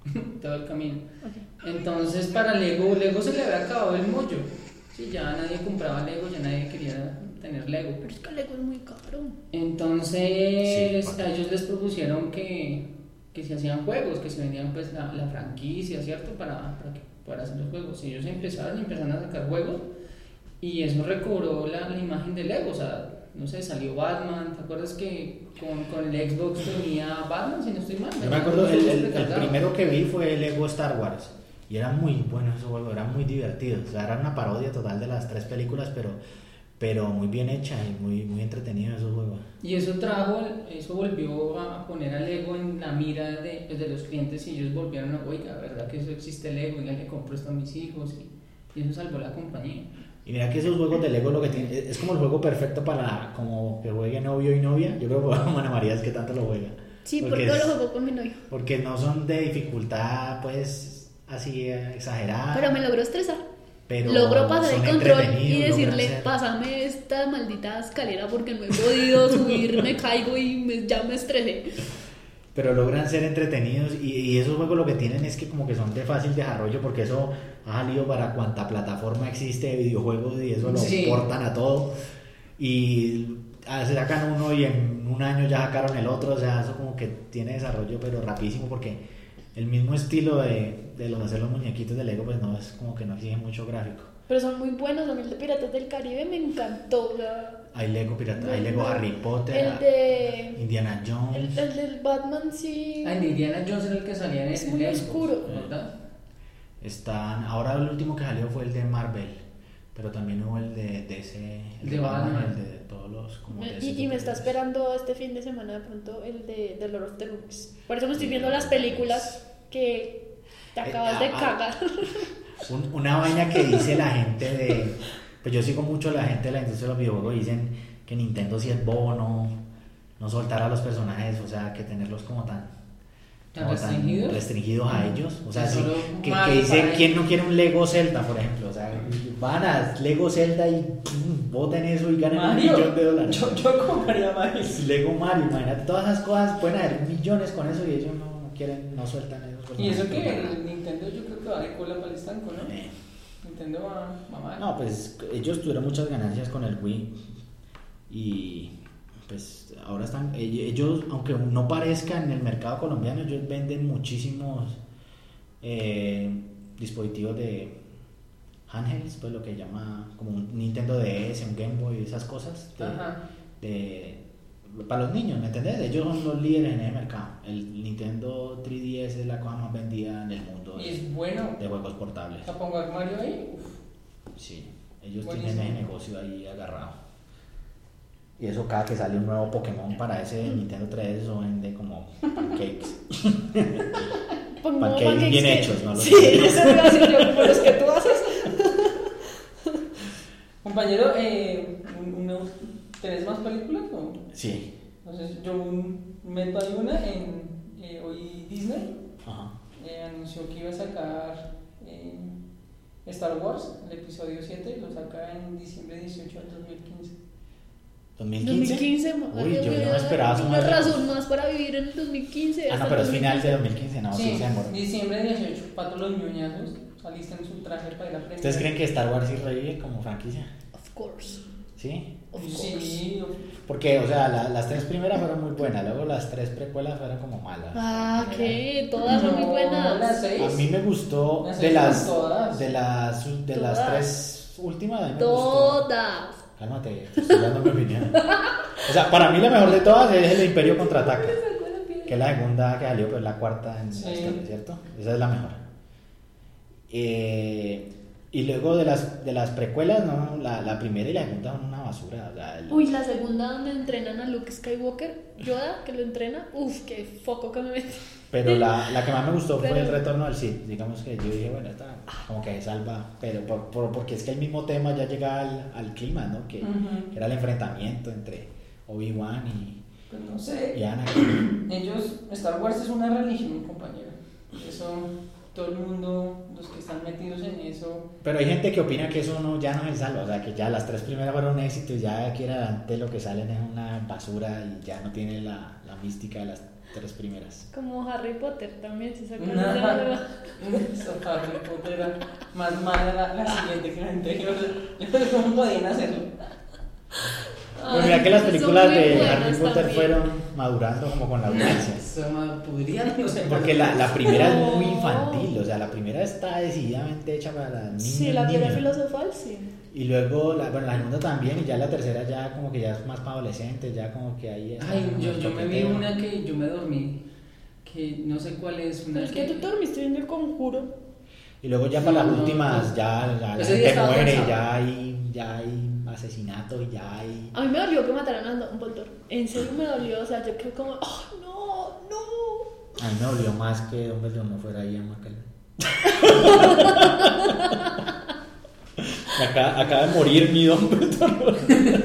todo el camino. Ok. Entonces para Lego, Lego se le había acabado el mollo. Sí, ya nadie compraba Lego, ya nadie quería tener Lego. Pero es que Lego es muy caro. Entonces Sí, a ellos les propusieron que, que se hacían juegos, que se vendían pues la, la franquicia, ¿cierto? Para, para, que, para hacer los juegos. Y ellos empezaron y empezaron a sacar juegos y eso recobró la, la imagen de Lego. O sea, no sé, salió Batman. ¿Te acuerdas que con, con el Xbox tenía Batman, si no estoy mal? Yo me acuerdo, el, el, el Recargado. primero que vi fue el Lego Star Wars. Y era muy bueno ese juego, era muy divertido. O sea, era una parodia total de las tres películas, pero, pero muy bien hecha y muy, muy entretenido ese juego. Y eso trajo, eso volvió a poner a Lego en la mira de, pues, de los clientes y ellos volvieron a, oiga, ¿verdad que eso existe Lego? Oiga, le compro esto a mis hijos y, y eso salvó la compañía. Y mira que esos juegos de Lego lo que tienen, es como el juego perfecto para como que juegue novio y novia. Yo creo que Ana María es que tanto lo juega. Sí, Porque porque, es- lo juego con mi novio. Porque no son de dificultad, pues, así eh, exagerada. Pero me logró estresar. pero Logro pasar son el control y entretenidos, logran decirle, ser- pásame esta maldita escalera porque no he podido subir, me caigo y me- ya me estresé. Pero logran ser entretenidos y, y esos juegos lo que tienen es que como que son de fácil desarrollo porque eso ha salido para cuanta plataforma existe de videojuegos y eso lo Sí. portan a todo y ah, se sacan uno y en un año ya sacaron el otro, o sea, eso como que tiene desarrollo pero rapidísimo porque el mismo estilo de, de los hacer los muñequitos de Lego pues no es como que no exige mucho gráfico. Pero son muy buenos, a mí el de Piratas del Caribe me encantó. O sea, Hay Lego pirata, hay no, Lego no. Harry Potter, El de... Indiana Jones. El, el del Batman sí... Ah, el de Indiana Jones era el que salía en Es el muy Xbox, oscuro. ¿verdad? Están, ahora el último que salió fue el de Marvel, pero también hubo el de, de ese, el De de Batman, Batman. el de todos los como Me- de y, esos y me está superhéroes. esperando este fin de semana de pronto el de, de Lord of the Rings. Por eso me estoy viendo las películas que te acabas Eh, de ah, cagar. Un- una vaina que dice la gente de, pues yo sigo mucho a la gente de la industria de los videojuegos, dicen que Nintendo sí es bobo, no, no soltar a los personajes, o sea, que tenerlos como tan ¿Tan como restringidos? restringidos a ellos, o sea, Que sí, solo que, Mario que dice para quién ellos. no quiere un Lego Zelda, por ejemplo, o sea, van a Lego Zelda y pum, boten eso y ganen un millón de dólares. Yo, yo compraría Mario. Lego Mario, imagínate, todas esas cosas pueden haber millones con eso y ellos no, no quieren, no sueltan esos Y eso personajes que por nada. el Nintendo yo creo que va de cola para el estanco, ¿no? Eh, Nintendo va, va mal. No, pues ellos tuvieron muchas ganancias con el Wii y pues ahora están, ellos, aunque no parezca en el mercado colombiano, ellos venden muchísimos eh, dispositivos de handhelds, pues lo que llama como un Nintendo D S, un Game Boy, esas cosas de, Ajá. de- para los niños, ¿me entendés? Ellos son los líderes en el mercado. El Nintendo tres D S es la cosa más vendida en el mundo Y de, es bueno. de juegos portables. A pongo a Mario ahí. Uf. Sí, ellos Buenísimo. tienen ese negocio ahí agarrado. Y eso cada que sale un nuevo Pokémon para ese Nintendo tres D S eso vende como pancakes. Pongo Pancakes pancakes bien que- hechos, ¿no? Los Sí, eso iba a decir yo, como los que tú haces. Compañero, eh, un- una- ¿tenés más películas? O? Sí. Entonces yo un- meto ahí una en eh, hoy Disney Ajá. eh, anunció que iba a sacar eh, Star Wars, el episodio siete, lo saca en diciembre dieciocho del dos mil quince. ¿dos mil quince? dos mil quince, ma- Uy, yo no me esperaba eso una más razón más para vivir en el dos mil quince. Ah, no, hasta pero el es final de dos mil dos mil quince, no, sí, sí, se demoró. diciembre dieciocho, Pato los ñoñazos, saliste en su traje para ir a aprender. ¿Ustedes creen que Star Wars sí revive como franquicia? quince. Of course. ¿Sí? Of course. Sí, Porque, o sea, la- las tres primeras fueron muy buenas, luego las tres precuelas fueron como malas. Ah, en general. ¿qué? Todas son muy No, buenas. las seis. A mí me gustó Las de seis las, son todas. de las de las Todas. tres últimas, a mí me gustó. Todas. Cálmate, te estoy dando mi opinión. O sea, para mí la mejor de todas es el Imperio Contraataca, que es la segunda que salió, pero es la cuarta en Sí. la historia, ¿cierto? Esa es la mejor. Eh, y luego de las, de las precuelas, ¿no? la, la primera y la segunda son una basura. O sea, el- Uy, la segunda donde entrenan a Luke Skywalker, Yoda, que lo entrena. Uf, qué foco que me metí. Pero la, la que más me gustó fue Pero- el retorno al Sith. Digamos que yo dije, bueno, esta como que se salva, pero por, por- porque es que el mismo tema ya llega al, al clima, ¿no? Que, Ujú. que era el enfrentamiento entre Obi-Wan y, pues no sé. y Anakin. Ellos, Star Wars es una religión, compañero. Eso todo el mundo, los que están metidos en eso. Pero hay gente que opina que eso no, ya no es el salvo, o sea, que ya las tres primeras fueron un éxito y ya aquí en adelante lo que salen es una basura y ya no tiene la, la mística de las tres primeras. Como Harry Potter también se sacó Una- esa nueva. Eso, Harry Potter era más mala la, la siguiente que la anterior. Yo no sé cómo podían hacerlo. Pues mira que las Ay, películas son muy de buenas Harry Potter también. fueron madurando como con la audiencia. Eso ma- podrían, no sé. Porque la, la primera es muy No. infantil, o sea, la primera está decididamente hecha para la niña. Sí, la piedra niño. filosofal, sí. Y luego, la, bueno, la segunda también, y ya la tercera ya como que ya es más para adolescentes, ya como que ahí está Ay, yo, más yo me vi coqueteo. una que yo me dormí, que no sé cuál es, una Pero es que tú te dormiste viendo el conjuro. Y luego ya para las No, últimas, pues, ya la, la ese día gente estaba muere, cansado. ya hay, ya hay asesinato y ya hay... A mí me dolió que mataran a Dumbledore. En serio me dolió, o sea, yo quedé como, ¡oh, no, no! A mí me dolió más que Dumbledore no fuera ahí a McKellen. acaba, acaba de morir mi Dumbledore.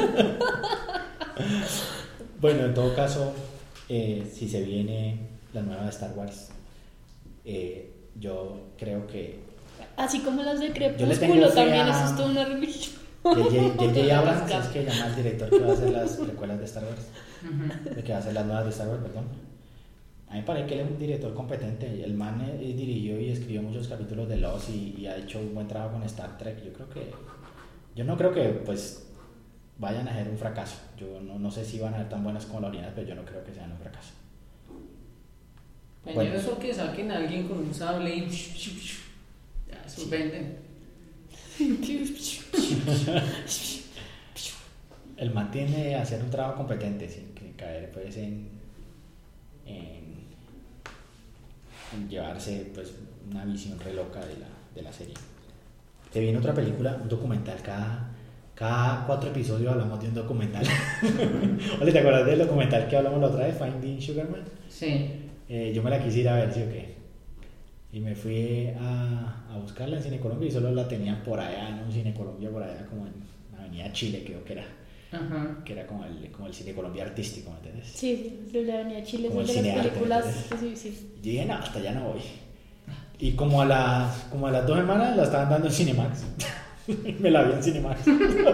Bueno, en todo caso, eh, si se viene la nueva de Star Wars, eh, yo creo que Así como las de Yo le tengo Crepúsculo, fe también a- eso es toda una religión. J J Abrams es que llama al director que va a hacer las precuelas de Star Wars, Ujú. de que va a hacer las nuevas de Star Wars, perdón. A mí me parece que él es un director competente. El man eh, dirigió y escribió muchos capítulos de Lost y, y ha hecho un buen trabajo con Star Trek. Yo creo que, yo no creo que pues vayan a ser un fracaso. Yo no, no sé si van a ser tan buenas como la original, pero yo no creo que sean un fracaso. Bueno, Bueno. eso que saquen a alguien con un sable y ya, eso Sí. venden. El man tiene que hacer un trabajo competente sin que caer pues en, en, en llevarse pues una visión re loca de la, de la serie. Se viene otra película, un documental, cada, cada cuatro episodios hablamos de un documental. Ole, ¿te acuerdas del documental que hablamos la otra vez, Finding Sugarman? Sí. Eh, yo me la quise ir a ver, ¿sí o qué? Y me fui a, a buscarla en Cine Colombia y solo la tenían por allá, en un Cine Colombia por allá, como en Avenida Chile, creo que era. Ajá. Que era como el, como el Cine Colombia artístico, ¿me entiendes? Sí, sí, el de Avenida Chile, Como es el el de las cinearte, películas. ¿entendés? Sí, sí. Y dije, no, hasta allá no voy. Y como a las, como a las dos semanas la estaban dando en Cinemax. Me la vi en Cinemax.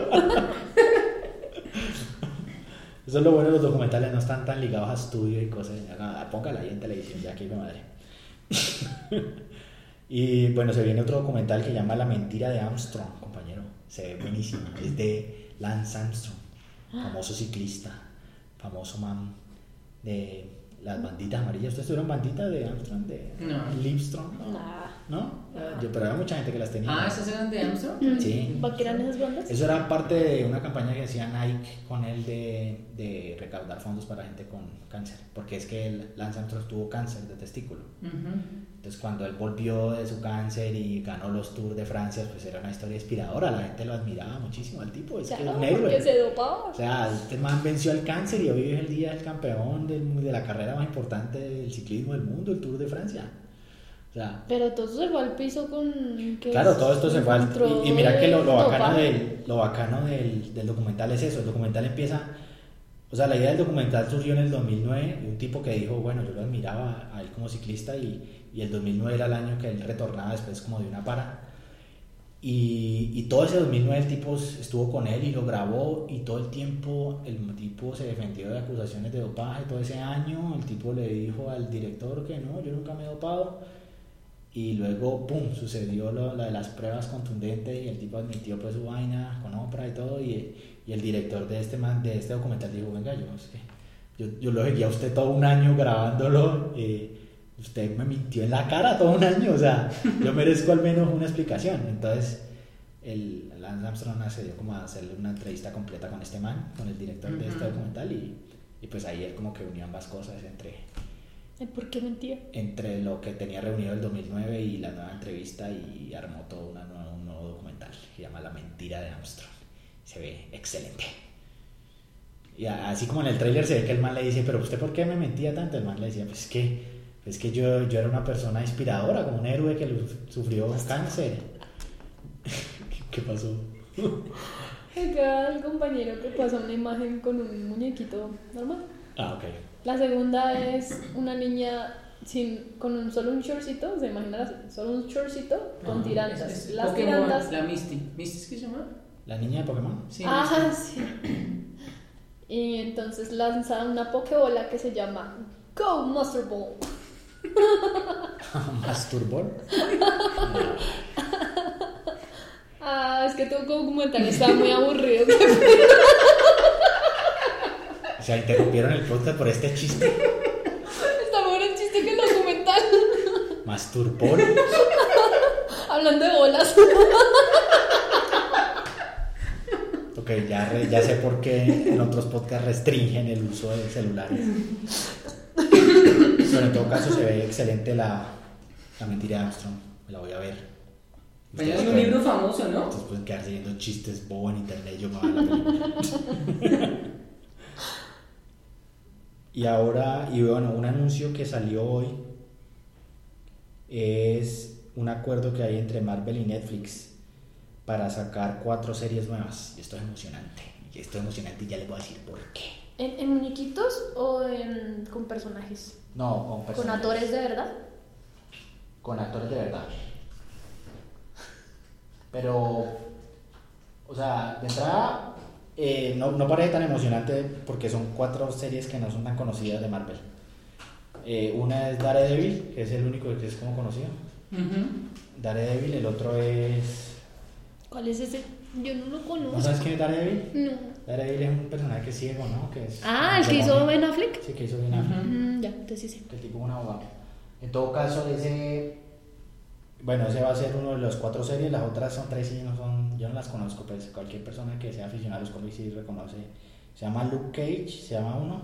Eso es lo bueno de los documentales, no están tan ligados a estudio y cosas. Nada, póngala ahí en televisión, ya que mi madre. Y bueno, se viene otro documental que llama La mentira de Armstrong, compañero. Se ve buenísimo. Es de Lance Armstrong, famoso ciclista, famoso man de las banditas amarillas. ¿Ustedes tuvieron banditas de Armstrong? De No. Livestrong, ¿no? Nah. ¿No? Yo, pero había mucha gente que las tenía. Ah, ¿esas eran de Armstrong? Sí. ¿Para qué eran esas bandas? Eso era parte de una campaña que hacía Nike con él de, de recaudar fondos para gente con cáncer. Porque es que el Lance Armstrong tuvo cáncer de testículo. Ujú. Entonces cuando él volvió de su cáncer y ganó los Tours de Francia, pues era una historia inspiradora. La gente lo admiraba muchísimo al tipo. Es que es Claro, un héroe. porque se dopaba. O sea, este man venció el cáncer y hoy es el día del campeón del- de la carrera más importante del ciclismo del mundo, el Tour de Francia. O sea, Pero todo eso se fue al piso con... ¿qué claro, es? todo esto se fue al- Encontró y, y mira que lo, lo bacano, dopaje. del, lo bacano del, del documental es eso. El documental empieza... O sea, la idea del documental surgió en el dos mil nueve de un tipo que dijo, bueno, yo lo admiraba a él como ciclista y, y el dos mil nueve era el año que él retornaba después como de una para. Y, y todo ese dos mil nueve el tipo estuvo con él y lo grabó y todo el tiempo el tipo se defendió de acusaciones de dopaje todo ese año. El tipo le dijo al director que no, yo nunca me he dopado. Y luego, pum, sucedió lo, la de las pruebas contundentes y el tipo admitió pues su vaina con Oprah y todo. Y, y el director de este, man, de este documental dijo, venga, yo, es que yo, yo lo seguía a usted todo un año grabándolo. Eh, usted me mintió en la cara todo un año, o sea, yo merezco al menos una explicación. Entonces, el Lance Armstrong accedió como a hacerle una entrevista completa con este man, con el director de este Ujú. documental. Y, y pues ahí él como que unió ambas cosas entre... Ay, ¿por qué mentía? entre lo que tenía reunido el dos mil nueve y la nueva entrevista y armó todo una nueva, un nuevo documental que se llama La mentira de Armstrong. Se ve excelente. Y a- así como en el tráiler se ve que el man le dice, pero ¿usted por qué me mentía tanto? El man le decía, pues es que, es que yo, yo era una persona inspiradora, como un héroe que lu- sufrió cáncer. ¿Qué pasó? Acá el compañero que pasa una imagen con un muñequito normal. Ah, ok. La segunda es una niña sin, con un, solo un shortcito, se imagina así, solo un shortcito con Ah, tirantas. es- es Las Pokémon, tirantas. La Misty. ¿Misty es que se llama? ¿La niña de Pokémon? Sí. Ah, Misty. sí. Y entonces lanza una Pokébola que se llama Go Monster Ball. ¿Masturbol? Ah, es que tu documental está muy aburrido. O sea, interrumpieron el podcast por este chiste. Está mejor el chiste que el documental. ¿Masturbol? Hablando de bolas. Ok, ya, re- ya sé por qué en otros podcasts restringen el uso de celulares. Pero en todo caso se ve excelente la, la mentira de Armstrong. Me la voy a ver. Pero Ustedes es un pueden- libro famoso, ¿no? Ustedes pueden quedarse viendo chistes bobo en internet y yo me voy a la película. Y ahora, y bueno, un anuncio que salió hoy es un acuerdo que hay entre Marvel y Netflix para sacar cuatro series nuevas. Y esto es emocionante. Y esto es emocionante y ya les voy a decir por qué. ¿En, en muñequitos o en, con personajes? No, con ¿Con personajes. actores de verdad? Con actores de verdad. Pero, o sea, de entrada, eh, no, no parece tan emocionante porque son cuatro series que no son tan conocidas de Marvel. Eh, una es Daredevil, que es el único que es como conocido. Ujú. Daredevil, el otro es... ¿Cuál es ese? Yo no lo ¿No conozco. sabes quién es Daredevil? No. Daredevil es un personaje que es ciego, ¿no? Que es Ah, el que demonio. hizo Ben Affleck. Sí, que hizo Ben Affleck. Ujú. Mm, ya, entonces sí, sí. Que el tipo es un abogado. En todo caso, ese... Bueno, ese va a ser uno de los cuatro series. Las otras son tres y no son... Yo no las conozco, pues cualquier persona que sea aficionada a los cómics sí reconoce. Se llama Luke Cage, se llama uno.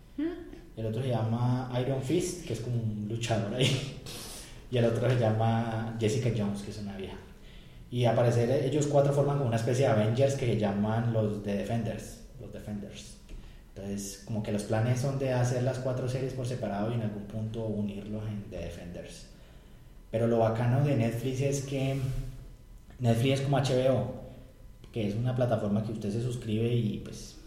El otro se llama Iron Fist, que es como un luchador ahí. Y el otro se llama Jessica Jones, que es una vieja. Y al parecer ellos cuatro forman como una especie de Avengers que se llaman los The Defenders. Los Defenders. Entonces, como que los planes son de hacer las cuatro series por separado y en algún punto unirlos en The Defenders. Pero lo bacano de Netflix es que Netflix es como H B O, que es una plataforma que usted se suscribe y pues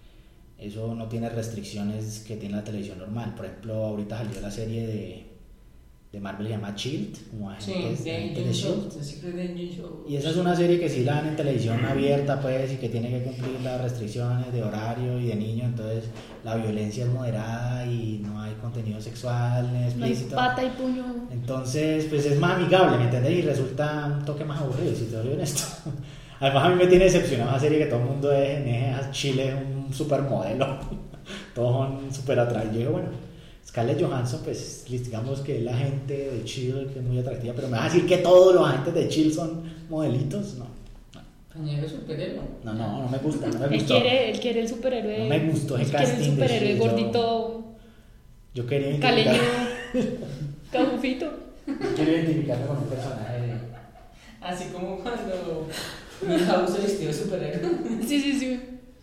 eso no tiene restricciones que tiene la televisión normal. Por ejemplo, ahorita salió la serie de, de Marvel, se llama Shield, como Sí, agentes, de agentes de Angel Shield. Show, The Secret Angel Show. Y esa es una serie que sí la dan en televisión abierta, pues, y que tiene que cumplir las restricciones de horario y de niño. Entonces, la violencia es moderada y no hay contenido sexual ni No hay explícito. pata y puño. Entonces, pues es más amigable, ¿me entiendes? Y resulta un toque más aburrido, si te soy honesto. Además, a mí me tiene decepcionado esa serie que todo el mundo es en ese Chile, un supermodelo. Todos son súper atractivos. Yo digo, bueno, Scarlett Johansson, pues digamos que es la gente de Chile, que es muy atractiva, pero me vas a decir que todos los agentes de Chile son modelitos. No, Pañero de superhéroe. no, no, no me gusta, no me Él gustó. quiere, él quiere el superhéroe. No me gustó el él quiere casting el de superhéroe Shield, yo- gordito, Yo quería caleño, identificar, cabufito. quiero identificarme con un personaje de... Así como cuando Milhouse se vistió de superhéroe. Sí, sí, sí.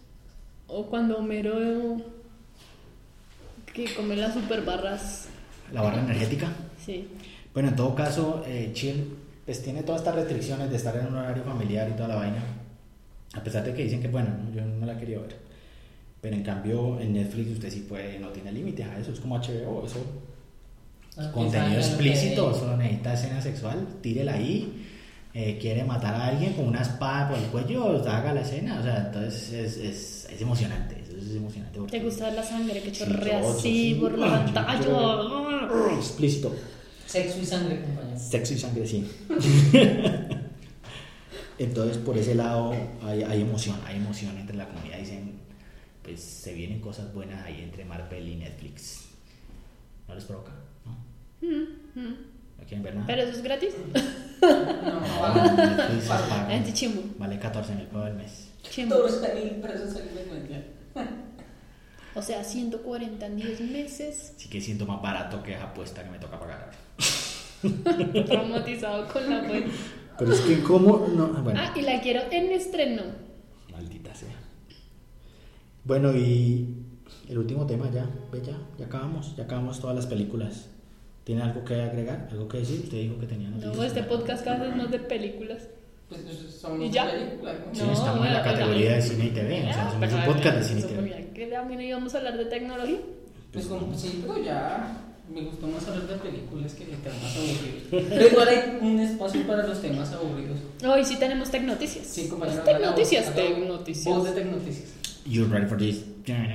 O cuando Homero que come las super barras. La barra energética. Sí. Bueno, en todo caso, eh, Chill pues tiene todas estas restricciones de estar en un horario familiar y toda la vaina. A pesar de que dicen que bueno, yo no la quería ver. Pero en cambio en Netflix usted sí puede, no tiene límites a eso, es como H B O, eso. Ah, Contenido exacto, explícito, ok. solo necesita escena sexual, tírela ahí. Eh, quiere matar a alguien con una espada por el cuello, haga la escena. O sea, entonces es, es, es emocionante, eso es emocionante. porque- ¿Te gusta la sangre que Sí, chorrea todo, así sí. por la Ah, pantalla? yo- Explícito. Sexo y sangre, compañero. Sexo y sangre, sí. Entonces, por ese lado, hay, hay emoción, hay emoción entre la comunidad. Dicen, pues se vienen cosas buenas ahí entre Marvel y Netflix. ¿No les provoca? ¿No? Mm, mm. ¿No quieren ver nada? ¿Pero eso es gratis? No, No, vale. Netflix es pago. Anti chimbo. Vale catorce mil pesos al mes. Chimbo. catorce mil pesos al mes. O sea, ciento cuarenta en diez meses. Así que siento más barato que esa apuesta que me toca pagar. Traumatizado con la web. Pero es que, ¿cómo? No, bueno. Ah, y la quiero en estreno. Maldita sea. Bueno, y el último tema ya, ve ya, ya acabamos, ya acabamos todas las películas. ¿Tiene algo que agregar? ¿Algo que decir? Usted dijo que tenía noticias. No, este podcast cada vez más de películas. Pues son ¿Y ya? películas, ¿no? Sí, No, estamos en la bueno, categoría oiga. de cine y T V, o sea, Ya, somos pero un podcast de cine y eso T V. fue bien, que también íbamos a hablar de tecnología. Pues como, sí, pero ya. Me gustó más hablar de películas que de temas aburridos. Pero igual hay un espacio para los temas aburridos. Hoy sí tenemos Tecnoticias. Sí, compañero. Tecnoticias, haga- haga Tecnoticias. Voz de Tecnoticias. You ready for this?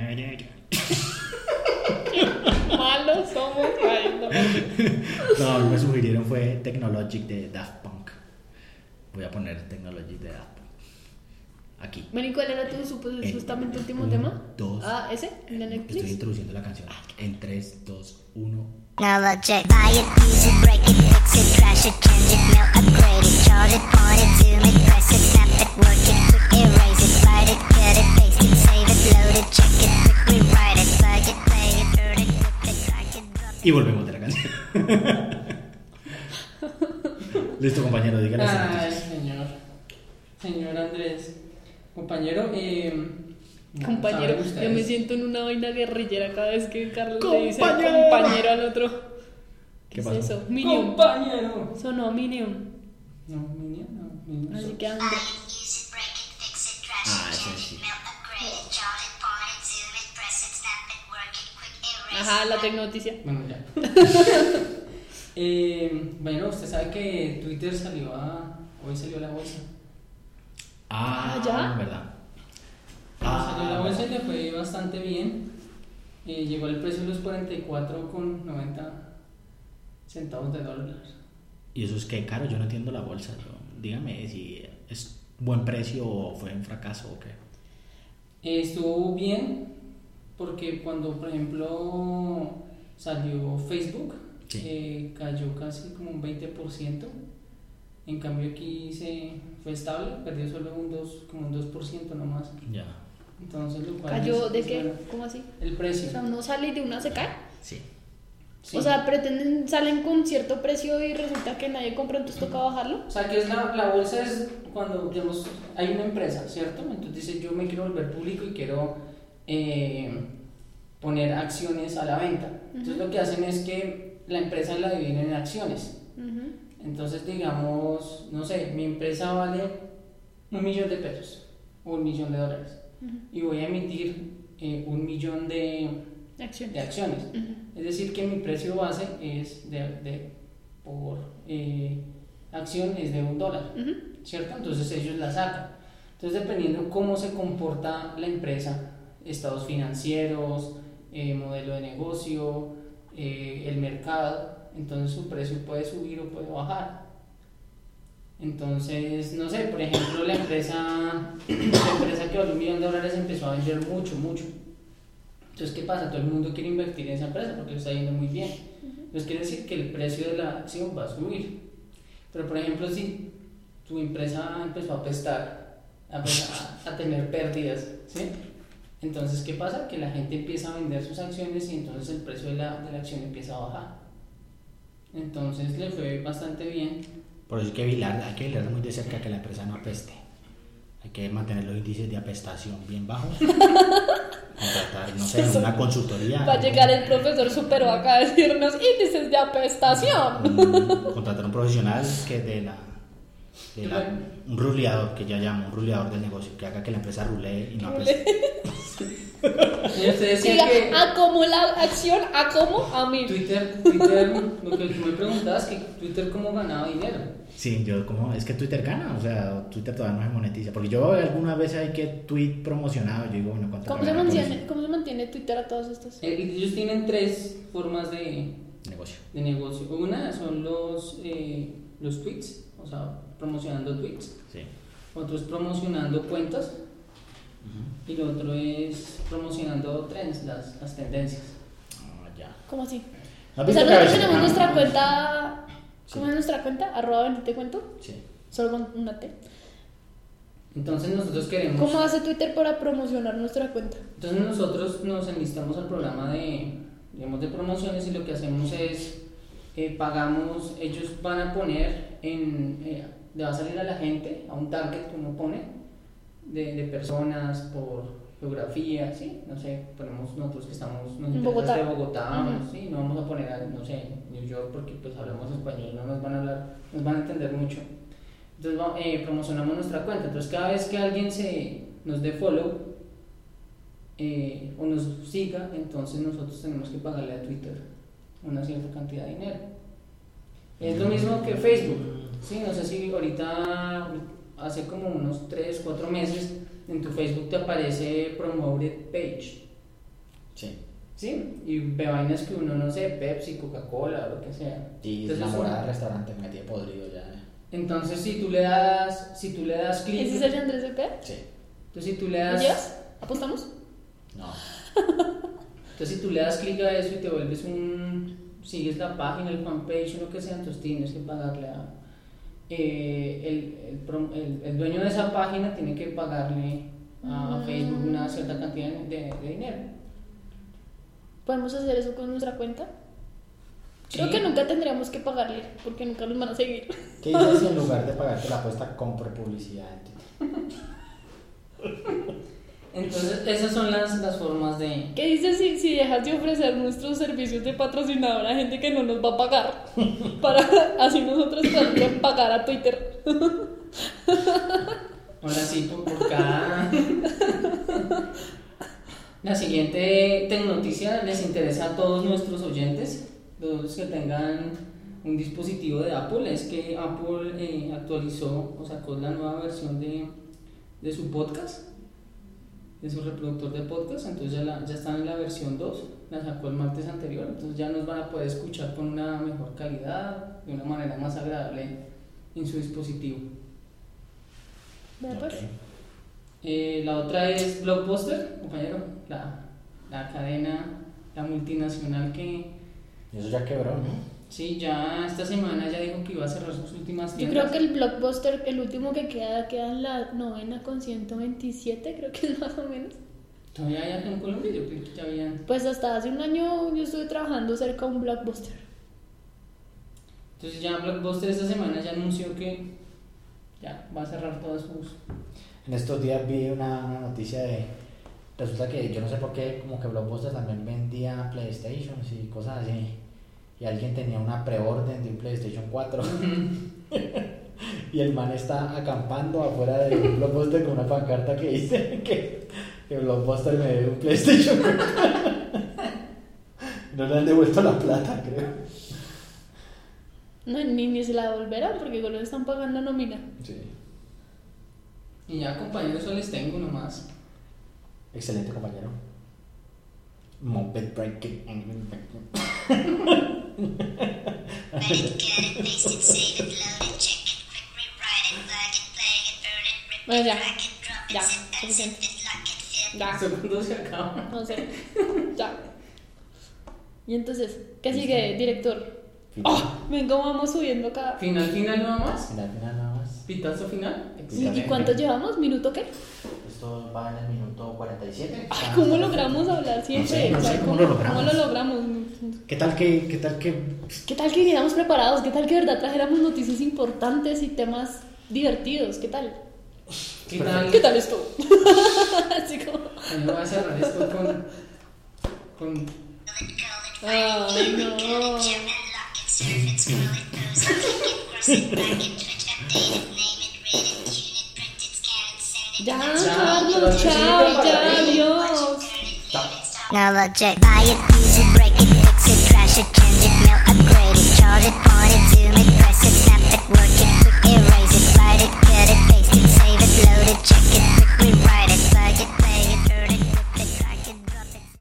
Malos somos. Ay, no. No, me sugirieron fue Technologic de Daft Punk. Voy a poner Technologic de Daft Punk. Aquí. Bueno, ¿y cuál era tu supuestamente último Un, tema? dos. Ah, ese, el de Estoy Netflix. introduciendo la canción. En tres, dos, uno. Now look, check. Buy it, use it, break it, fix it, trash it, change it, melt, upgrade it, charge it, point it, zoom it, press it, snap it, work it, quick erase it, write it, cut it, paste it, save it, load it, check it, quick rewrite it, plug it, play it, burn it, flip it, drag it, drop it. Y volvemos de la canción. Listo, compañero, dígale. Ay, señor. Señor Andrés. Compañero, eh. no, Compañero, ¿saben yo ustedes? me siento en una vaina guerrillera cada vez que Carlos le dice Compañero. compañero al otro. ¿Qué, ¿Qué es pasó? eso? Minion. Compañero. Sonó Minion. No, Minion, no, Minion. Así so- que Buy André. it, use it, break it, fix it, trash Ah, it, ese change sí. it, melt, upgrade it, charge it, point it, zoom it, press it, snap it, work it, quick erase Ajá, it. la tecnoticia. Bueno, ya. eh, bueno, usted sabe que Twitter salió a. Hoy salió a la bolsa. Ah, Ah, ¿ya? ¿verdad? Salió a la Ah, bolsa y le fue bastante bien. Eh, llegó al precio de los cuarenta y cuatro con noventa centavos de dólar. ¿y eso es que caro? Yo no entiendo la bolsa. Yo- dígame si es buen precio o fue un fracaso o qué. Eh, estuvo bien porque cuando, por ejemplo, salió Facebook, Sí. eh, cayó casi como un veinte por ciento. En cambio aquí se fue estable, perdió solo un dos, como un dos por ciento nomás. Ya, Entonces lo cual ¿Cayó es- de es qué? bueno. ¿Cómo así? El O precio. sea, uno sale y de una se cae. sí. Sí. O sea, pretenden, salen con cierto precio y resulta que nadie compra, entonces toca bajarlo. O sea, que es la, la bolsa es cuando, digamos, hay una empresa, ¿cierto? Entonces dice, yo me quiero volver público y quiero eh, poner acciones a la venta. Entonces Ujú. lo que hacen es que la empresa la dividen en acciones. Ujú. Entonces, digamos, no sé, mi empresa vale un millón de pesos o un millón de dólares Ujú. y voy a emitir eh, un millón de, Acciones. de acciones. Ujú. Es decir, que mi precio base es de, de por eh, acción es de un dólar, Ujú. ¿cierto? Entonces ellos la sacan. Entonces, dependiendo cómo se comporta la empresa, estados financieros, eh, modelo de negocio, eh, el mercado, entonces su precio puede subir o puede bajar. Entonces, no sé, por ejemplo, la empresa, la empresa que vale un millón de dólares empezó a vender mucho, mucho. Entonces, ¿qué pasa? Todo el mundo quiere invertir en esa empresa porque le está yendo muy bien. Entonces, quiere decir que el precio de la acción va a subir. Pero, por ejemplo, si tu empresa empezó a apestar, a, a, a tener pérdidas, ¿sí? Entonces, ¿qué pasa? Que la gente empieza a vender sus acciones y entonces el precio de la, de la acción empieza a bajar. Entonces, le fue bastante bien. Por eso hay que vigilar, hay que vigilar muy de cerca que la empresa no apeste. Hay que mantener los índices de apestación bien bajos. Contratar, no sé, una consultoría. Va a llegar el profesor super acá a decirnos índices de apestación. un- contratar un profesional que de la, de la un ruleador, que ya llamo un ruleador del negocio, que haga que la empresa rulee y no apeste. Y usted decía Diga, que a como la acción, a como a mí. Twitter, Twitter, lo que tú me preguntabas, que Twitter cómo ganaba dinero. Sí, yo como, es que Twitter gana, o sea, Twitter todavía no se monetiza, porque yo alguna vez hay que tweet promocionado, yo digo, bueno, ¿cuánto ¿Cómo me se, gana con mantiene, ¿Cómo se mantiene Twitter a todos estos? Eh, Ellos tienen tres formas de, eso? Negocio. de negocio. Una son los, eh, los tweets, o sea, promocionando tweets. Sí. Otro es promocionando cuentas. Y lo otro es promocionando trends, las, las tendencias. Ah, ya. ¿Cómo así? ¿Has O sea, visto que a nosotros veces- tenemos ah, nuestra cuenta. Sí. ¿Cómo es nuestra cuenta? Arroba ven y te cuento. Sí. Solo con una T. Entonces nosotros queremos... ¿Cómo hace Twitter para promocionar nuestra cuenta? Entonces nosotros nos enlistamos al programa de, digamos, de promociones y lo que hacemos es, eh, pagamos, ellos van a poner en, eh, le va a salir a la gente, a un target que uno pone, de, de personas por geografía, ¿sí? No sé, ponemos nosotros que estamos nos En interesa Bogotá. de Bogotá, Ujú. ¿sí? No vamos a poner, a, no sé, New York porque pues hablamos español, no nos van a hablar, nos van a entender mucho. Entonces va- eh, promocionamos nuestra cuenta, entonces cada vez que alguien se nos dé follow eh, o nos siga, entonces nosotros tenemos que pagarle a Twitter una cierta cantidad de dinero. Es lo mismo que Facebook, ¿sí? No sé si ahorita, hace como unos tres, cuatro meses, en tu Facebook te aparece Promoted Page. Sí. Sí, y ve vainas que uno no sé, Pepsi, Coca-Cola, lo que sea. Y Entonces, la eso- morada del restaurante me metí podrido ya. Entonces si tú le das, si tú le das clic, ¿Ese es el de Andrés E P? Sí. entonces si tú le ¿Lo das, llevas? ¿Apostamos? No. entonces si tú le das clic a eso y te vuelves un, sigues la página, el fanpage o lo que sea, entonces tienes que pagarle a, eh, el, el, prom- el, el dueño de esa página tiene que pagarle a Mm. Facebook una cierta cantidad de, de- de dinero. ¿Podemos hacer eso con nuestra cuenta? Creo Sí. que nunca tendríamos que pagarle, porque nunca nos van a seguir. ¿Qué dices si en lugar de pagarte la apuesta compre publicidad en Twitter? Entonces esas son las, las formas de... ¿Qué dices si, si dejas de ofrecer nuestros servicios de patrocinador a gente que no nos va a pagar? Para así nosotros poderle pagar a Twitter. Ahora sí, por, por cada... La siguiente tecnoticia les interesa a todos nuestros oyentes, los que tengan un dispositivo de Apple, es que Apple eh, actualizó o sacó la nueva versión de, de su podcast, de su reproductor de podcast, entonces ya, la, ya están en la versión dos, la sacó el martes anterior, entonces ya nos van a poder escuchar con una mejor calidad, de una manera más agradable en su dispositivo. Vea pues. Ok. Eh, la otra es Blockbuster, compañero, la, la cadena, la multinacional que, Y eso ya quebró, ¿no? sí, ya esta semana ya dijo que iba a cerrar sus últimas Yo tiendas. creo que el Blockbuster, el último que queda, queda en la novena con ciento veintisiete, creo que es más o menos. Todavía hay acá en Colombia, yo creo que ya habían. Pues hasta hace un año yo estuve trabajando cerca de un Blockbuster. Entonces ya Blockbuster esta semana ya anunció que ya va a cerrar todas sus... En estos días vi una, una noticia de... Resulta que yo no sé por qué, como que Blockbuster también vendía PlayStations y cosas así. Y alguien tenía una preorden de un PlayStation cuatro. Y el man está acampando afuera de un Blockbuster con una pancarta que dice que, que Blockbuster me debe un PlayStation cuatro. No le han devuelto la plata, creo. No, ni, ni se la devolverán porque igual le están pagando nómina. Sí. Y ya compañeros, eso les tengo nomás. Excelente, compañero. Moped Breaking. Edit, get it, paste it, save it, load it, check it, quick rewrite it, flag it, play it, burn it, rip Bueno, it, ya. drag it, drop it, Ya, zip it, suficiente. zip it, lock it, fill it. Ya, ¿Esto cuándo se acaba? no sé. Ya. Y entonces, ¿qué sigue, director? ¡Ah! Ven cómo vamos subiendo acá. Final, final nada más. Final, final, nada más. Pitazo final. ¿Y, y cuánto llevamos? ¿Minuto qué? Esto va en el minuto cuarenta y siete. Ay, ¿cómo logramos hablar siempre? No sé, no O sea, sé cómo lo logramos. ¿Cómo lo logramos? ¿Qué tal que, qué tal que ¿Qué tal que viniéramos preparados? ¿Qué tal que de verdad trajéramos noticias importantes y temas divertidos? ¿Qué tal? ¿Qué tal? ¿Qué tal esto? Así como... Yo voy a cerrar esto con... con Ay, no. Lock it, surf it, scroll it, pose it, click it, cross it, back it, twitch, update it, name it, read it, tune it, print it, scan it, send it. Ya, Chao, Carlos, pero chao, necesito ya, para- adiós. Now look, check, buy it, use